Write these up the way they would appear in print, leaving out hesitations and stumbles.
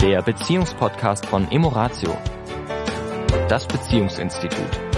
der Beziehungspodcast von Emoratio, das Beziehungsinstitut.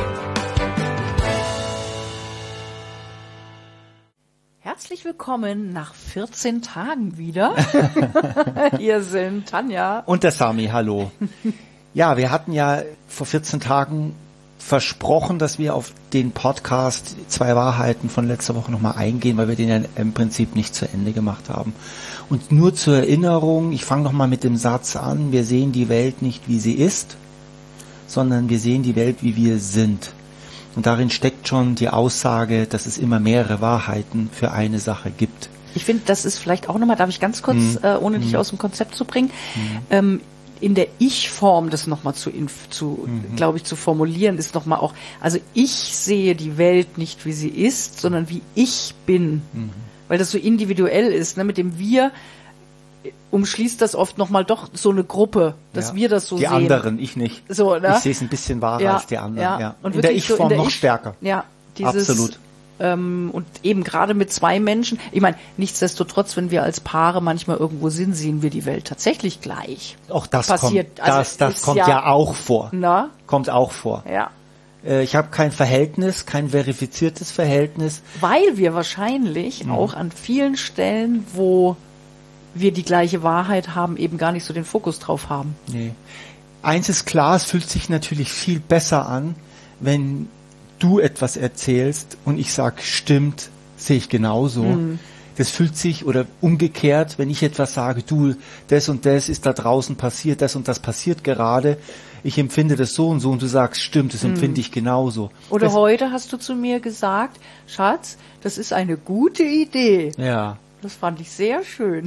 Herzlich willkommen nach 14 Tagen wieder. Hier sind Tanja und der Sami, hallo. Ja, wir hatten ja vor 14 Tagen versprochen, dass wir auf den Podcast 2 Wahrheiten von letzter Woche nochmal eingehen, weil wir den ja im Prinzip nicht zu Ende gemacht haben. Und nur zur Erinnerung, ich fange nochmal mit dem Satz an, wir sehen die Welt nicht, wie sie ist, sondern wir sehen die Welt, wie wir sind. Und darin steckt schon die Aussage, dass es immer mehrere Wahrheiten für eine Sache gibt. Ich finde, das ist vielleicht auch nochmal, darf ich ganz kurz, ohne dich aus dem Konzept zu bringen, in der Ich-Form das nochmal glaube ich, zu formulieren, ist nochmal auch, also ich sehe die Welt nicht, wie sie ist, sondern wie ich bin, weil das so individuell ist, ne? Mit dem Wir umschließt das oft nochmal doch so eine Gruppe, dass wir das so die sehen. Die anderen, ich nicht. So, ne? Ich sehe es ein bisschen wahrer als die anderen. Ja. Und in der Ich-Form so noch stärker. Ja, dieses, absolut. Und eben gerade mit 2 Menschen, ich meine, nichtsdestotrotz, wenn wir als Paare manchmal irgendwo sind, sehen wir die Welt tatsächlich gleich. Auch das passiert, kommt, das kommt ja auch vor. Na? Kommt auch vor. Ja. Ich habe kein Verhältnis, kein verifiziertes Verhältnis. Weil wir wahrscheinlich auch an vielen Stellen, wo wir die gleiche Wahrheit haben, eben gar nicht so den Fokus drauf haben. Nee. Eins ist klar, es fühlt sich natürlich viel besser an, wenn du etwas erzählst und ich sage, stimmt, sehe ich genauso. Das fühlt sich, oder umgekehrt, wenn ich etwas sage, du, das und das ist da draußen passiert, das und das passiert gerade, ich empfinde das so und so und du sagst, stimmt, das empfinde ich genauso. Oder heute hast du zu mir gesagt, Schatz, das ist eine gute Idee. Ja. Das fand ich sehr schön.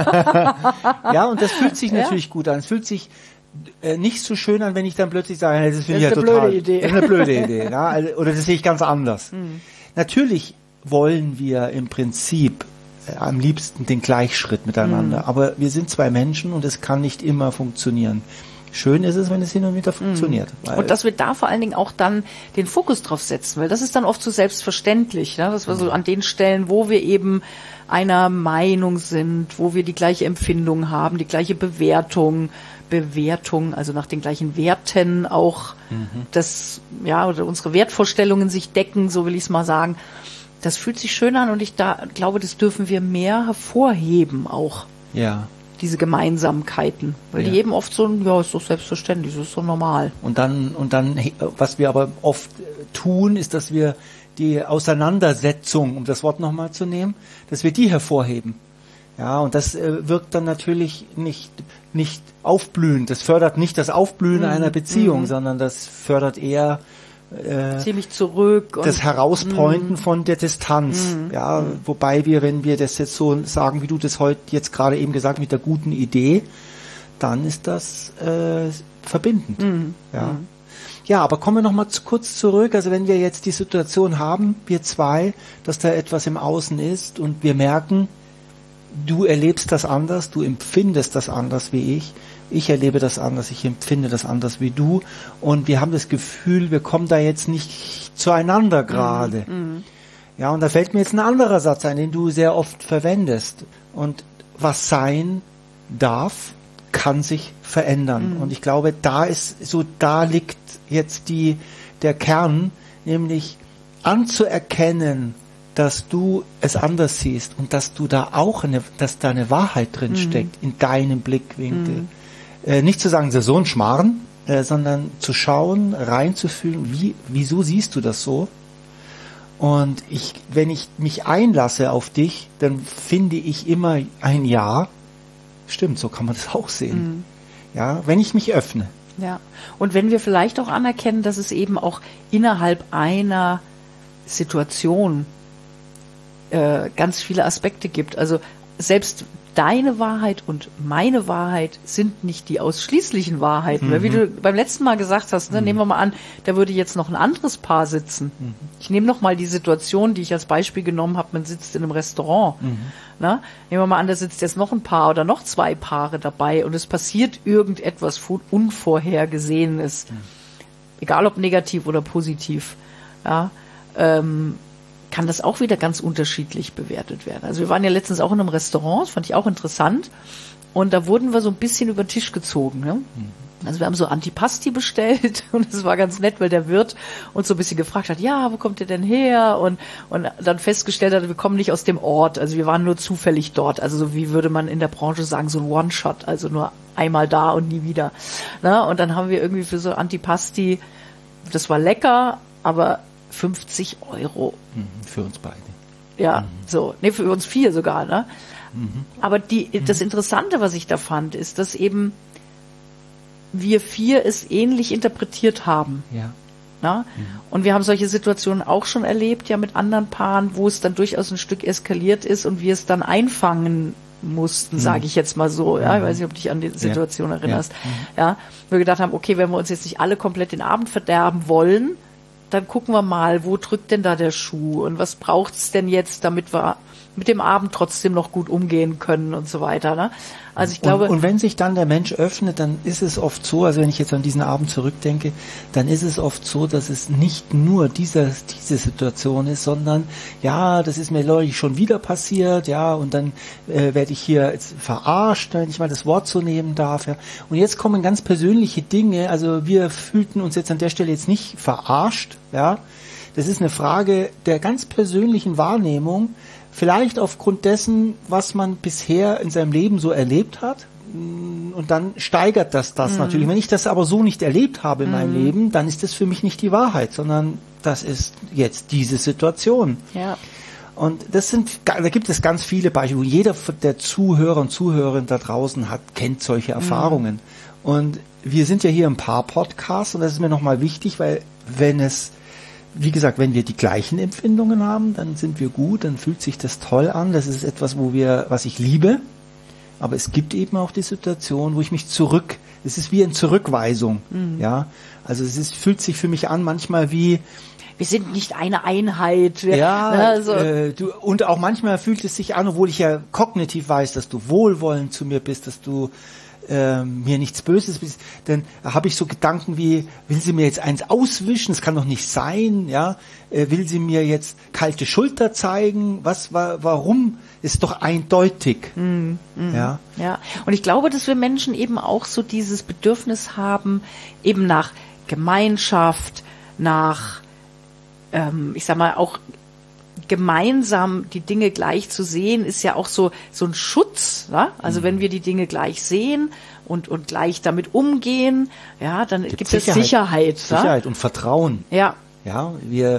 Ja, und das fühlt sich natürlich gut an. Es fühlt sich nicht so schön an, wenn ich dann plötzlich sage, das finde ich ja total, das ist eine blöde Idee. Ja? Also, oder das sehe ich ganz anders. Natürlich wollen wir im Prinzip am liebsten den Gleichschritt miteinander, aber wir sind 2 Menschen und es kann nicht immer funktionieren. Schön ist es, wenn es hin und wieder funktioniert. Und dass wir da vor allen Dingen auch dann den Fokus drauf setzen, weil das ist dann oft so selbstverständlich, ne? Dass wir so an den Stellen, wo wir eben einer Meinung sind, wo wir die gleiche Empfindung haben, die gleiche Bewertung, also nach den gleichen Werten auch, das, ja, oder unsere Wertvorstellungen sich decken, so will ich es mal sagen. Das fühlt sich schön an und ich glaube, das dürfen wir mehr hervorheben auch. Ja. Diese Gemeinsamkeiten, weil die eben oft so, ja, ist doch selbstverständlich, das ist so normal. Und dann, was wir aber oft tun, ist, dass wir die Auseinandersetzung, um das Wort nochmal zu nehmen, dass wir die hervorheben. Ja, und das wirkt dann natürlich nicht aufblühend. Das fördert nicht das Aufblühen einer Beziehung, sondern das fördert eher ziemlich zurück. Das Herauspointen von der Distanz. Ja, wobei wir, wenn wir das jetzt so sagen, wie du das heute jetzt gerade eben gesagt, mit der guten Idee, dann ist das verbindend. Ja, aber kommen wir noch mal kurz zurück. Also wenn wir jetzt die Situation haben, wir 2, dass da etwas im Außen ist und wir merken, du erlebst das anders, du empfindest das anders wie ich erlebe das anders, ich empfinde das anders wie du und wir haben das Gefühl, wir kommen da jetzt nicht zueinander gerade. Ja, und da fällt mir jetzt ein anderer Satz ein, den du sehr oft verwendest. Und was sein darf, kann sich verändern. Und ich glaube, da liegt jetzt der Kern, nämlich anzuerkennen, dass du es anders siehst und dass du da auch dass da eine Wahrheit drin steckt in deinem Blickwinkel. Nicht zu sagen, das ist so ein Schmarrn, sondern zu schauen, reinzufühlen, wieso siehst du das so? Und wenn ich mich einlasse auf dich, dann finde ich immer ein Ja. Stimmt, so kann man das auch sehen. Ja, wenn ich mich öffne. Ja. Und wenn wir vielleicht auch anerkennen, dass es eben auch innerhalb einer Situation ganz viele Aspekte gibt. Also selbst deine Wahrheit und meine Wahrheit sind nicht die ausschließlichen Wahrheiten. Weil wie du beim letzten Mal gesagt hast, ne, nehmen wir mal an, da würde jetzt noch ein anderes Paar sitzen. Ich nehme noch mal die Situation, die ich als Beispiel genommen habe, man sitzt in einem Restaurant. Ne? Nehmen wir mal an, da sitzt jetzt noch ein Paar oder noch 2 Paare dabei und es passiert irgendetwas Unvorhergesehenes. Egal ob negativ oder positiv. Ja, kann das auch wieder ganz unterschiedlich bewertet werden. Also wir waren ja letztens auch in einem Restaurant, das fand ich auch interessant. Und da wurden wir so ein bisschen über den Tisch gezogen. Ne? Also wir haben so Antipasti bestellt und es war ganz nett, weil der Wirt uns so ein bisschen gefragt hat, ja, wo kommt ihr denn her? Und dann festgestellt hat, wir kommen nicht aus dem Ort, also wir waren nur zufällig dort. Also so wie würde man in der Branche sagen, so ein One-Shot, also nur einmal da und nie wieder. Na, und dann haben wir irgendwie für so Antipasti, das war lecker, aber 50 €. Für uns beide. Ja, so. Nee, für uns 4 sogar, ne? Aber das Interessante, was ich da fand, ist, dass eben wir 4 es ähnlich interpretiert haben. Ja. Na? Und wir haben solche Situationen auch schon erlebt, ja, mit anderen Paaren, wo es dann durchaus ein Stück eskaliert ist und wir es dann einfangen mussten, sage ich jetzt mal so. Ja, ich weiß nicht, ob du dich an die Situation erinnerst. Ja, wir gedacht haben, okay, wenn wir uns jetzt nicht alle komplett den Abend verderben wollen, dann gucken wir mal, wo drückt denn da der Schuh und was braucht's denn jetzt, damit wir mit dem Abend trotzdem noch gut umgehen können und so weiter. Ne? Also ich glaube, und wenn sich dann der Mensch öffnet, dann ist es oft so, also wenn ich jetzt an diesen Abend zurückdenke, dann ist es oft so, dass es nicht nur diese Situation ist, sondern ja, das ist mir neulich schon wieder passiert, ja, und dann werde ich hier jetzt verarscht, wenn ich mal das Wort so nehmen darf. Ja. Und jetzt kommen ganz persönliche Dinge, also wir fühlten uns jetzt an der Stelle jetzt nicht verarscht, ja. Das ist eine Frage der ganz persönlichen Wahrnehmung, vielleicht aufgrund dessen, was man bisher in seinem Leben so erlebt hat. Und dann steigert das natürlich. Wenn ich das aber so nicht erlebt habe in meinem Leben, dann ist das für mich nicht die Wahrheit, sondern das ist jetzt diese Situation. ja. Und da gibt es ganz viele Beispiele, wo jeder der Zuhörer und Zuhörerinnen da draußen kennt solche Erfahrungen. Und wir sind ja hier im Paar-Podcast und das ist mir nochmal wichtig, weil wie gesagt, wenn wir die gleichen Empfindungen haben, dann sind wir gut, dann fühlt sich das toll an. Das ist etwas, was ich liebe. Aber es gibt eben auch die Situation, wo ich mich es ist wie eine Zurückweisung. Ja, also fühlt sich für mich an manchmal wie, wir sind nicht eine Einheit. Ja, also. Und auch manchmal fühlt es sich an, obwohl ich ja kognitiv weiß, dass du wohlwollend zu mir bist, dass du mir nichts Böses bist, dann habe ich so Gedanken wie, will sie mir jetzt eins auswischen, das kann doch nicht sein, ja, will sie mir jetzt kalte Schulter zeigen, warum, ist doch eindeutig, ja. Ja, und ich glaube, dass wir Menschen eben auch so dieses Bedürfnis haben, eben nach Gemeinschaft, nach, ich sag mal, auch gemeinsam die Dinge gleich zu sehen, ist ja auch so ein Schutz. Ja? Also wenn wir die Dinge gleich sehen und gleich damit umgehen, ja, dann gibt es Sicherheit. Sicherheit und Vertrauen. Ja. Ja, wir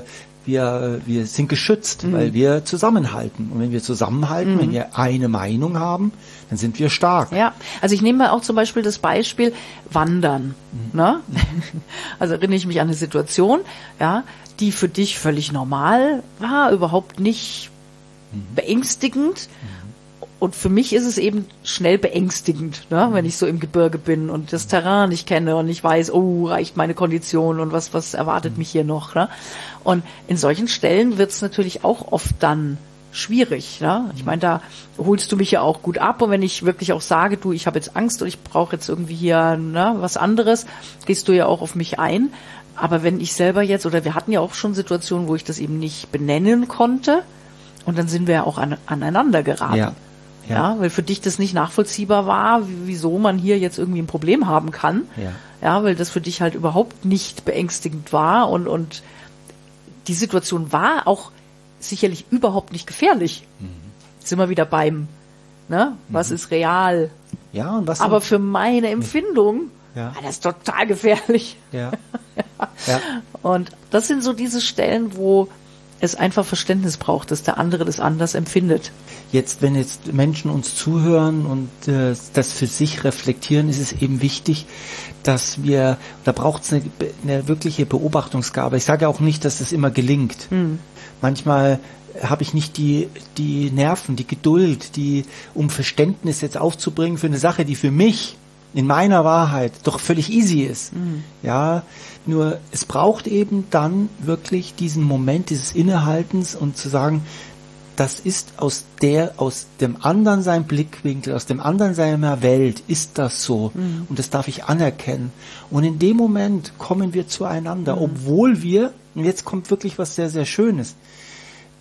sind geschützt, weil wir zusammenhalten. Und wenn wir zusammenhalten, wenn wir eine Meinung haben, dann sind wir stark. Ja, also ich nehme mal auch zum Beispiel das Beispiel Wandern. Ne? Also erinnere ich mich an eine Situation, ja, die für dich völlig normal war, überhaupt nicht beängstigend. Und für mich ist es eben schnell beängstigend, ne, wenn ich so im Gebirge bin und das Terrain nicht kenne und ich weiß, oh, reicht meine Kondition und was erwartet mich hier noch. Ne? Und in solchen Stellen wird es natürlich auch oft dann schwierig. Ne? Ich meine, da holst du mich ja auch gut ab und wenn ich wirklich auch sage, du, ich habe jetzt Angst und ich brauche jetzt irgendwie hier was anderes, gehst du ja auch auf mich ein. Aber wenn ich selber jetzt, oder wir hatten ja auch schon Situationen, wo ich das eben nicht benennen konnte und dann sind wir ja auch aneinander geraten. Ja. Ja, weil für dich das nicht nachvollziehbar war, wieso man hier jetzt irgendwie ein Problem haben kann. Ja, weil das für dich halt überhaupt nicht beängstigend war und die Situation war auch sicherlich überhaupt nicht gefährlich. Sind wir wieder beim, was ist real? Ja, und was aber für meine Empfindung, war das total gefährlich. Ja. Und das sind so diese Stellen, wo es einfach Verständnis braucht, dass der andere das anders empfindet. Wenn jetzt Menschen uns zuhören und das für sich reflektieren, ist es eben wichtig, dass da braucht es eine wirkliche Beobachtungsgabe. Ich sage auch nicht, dass das immer gelingt. Manchmal habe ich nicht die Nerven, die Geduld, um Verständnis jetzt aufzubringen für eine Sache, die für mich in meiner Wahrheit doch völlig easy ist. Ja, nur es braucht eben dann wirklich diesen Moment dieses Innehaltens und zu sagen, das ist aus dem anderen sein Blickwinkel, aus dem anderen seiner Welt ist das so. Und das darf ich anerkennen. Und in dem Moment kommen wir zueinander, obwohl und jetzt kommt wirklich was sehr, sehr Schönes,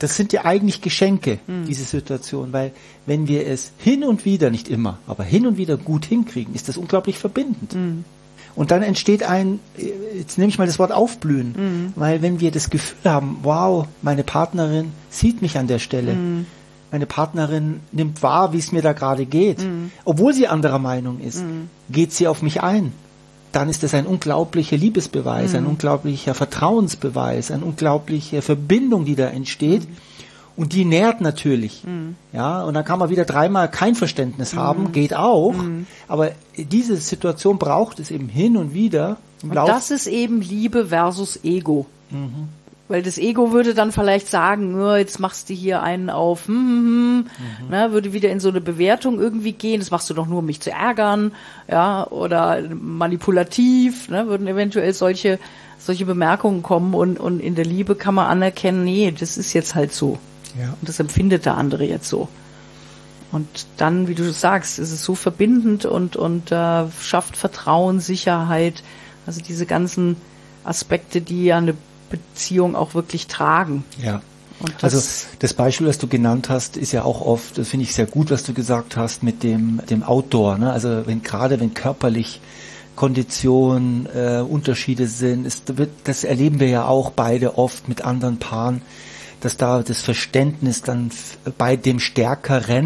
das sind ja eigentlich Geschenke, diese Situation, weil wenn wir es hin und wieder, nicht immer, aber hin und wieder gut hinkriegen, ist das unglaublich verbindend. Und dann entsteht jetzt nehme ich mal das Wort Aufblühen, weil wenn wir das Gefühl haben, wow, meine Partnerin sieht mich an der Stelle, meine Partnerin nimmt wahr, wie es mir da gerade geht, obwohl sie anderer Meinung ist, geht sie auf mich ein. Dann ist das ein unglaublicher Liebesbeweis, ein unglaublicher Vertrauensbeweis, eine unglaubliche Verbindung, die da entsteht. Und die nährt natürlich. Ja, und dann kann man wieder 3-mal kein Verständnis haben, geht auch. Aber diese Situation braucht es eben hin und wieder. Und das ist eben Liebe versus Ego. Weil das Ego würde dann vielleicht sagen, jetzt machst du hier einen auf, ne, würde wieder in so eine Bewertung irgendwie gehen, das machst du doch nur, um mich zu ärgern, ja, oder manipulativ, ne, würden eventuell solche Bemerkungen kommen und in der Liebe kann man anerkennen, nee, das ist jetzt halt so. Ja. Und das empfindet der andere jetzt so. Und dann, wie du sagst, ist es so verbindend und schafft Vertrauen, Sicherheit, also diese ganzen Aspekte, die ja eine Beziehung auch wirklich tragen. Ja. Und das Beispiel, das du genannt hast, ist ja auch oft, das finde ich sehr gut, was du gesagt hast mit dem Outdoor, ne? Also wenn körperlich Konditionen Unterschiede sind, das erleben wir ja auch beide oft mit anderen Paaren, dass da das Verständnis dann bei dem Stärkere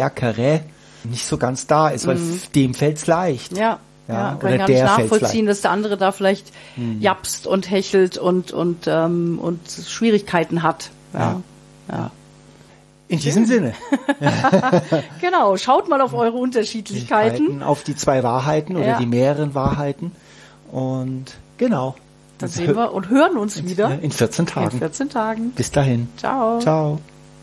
nicht so ganz da ist, weil dem fällt's leicht. Ja, kann gar nicht nachvollziehen, dass der andere da vielleicht japst und hechelt und Schwierigkeiten hat. Ja. In diesem Sinne. Genau, schaut mal auf eure Unterschiedlichkeiten. Auf die 2 Wahrheiten oder die mehreren Wahrheiten. Und genau. Dann sehen wir und hören uns wieder. In 14 Tagen. In 14 Tagen. Bis dahin. Ciao. Ciao.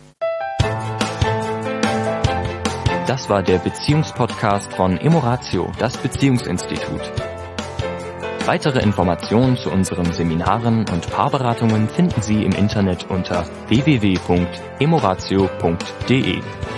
Das war der Beziehungspodcast von Emoratio, das Beziehungsinstitut. Weitere Informationen zu unseren Seminaren und Paarberatungen finden Sie im Internet unter www.emoratio.de.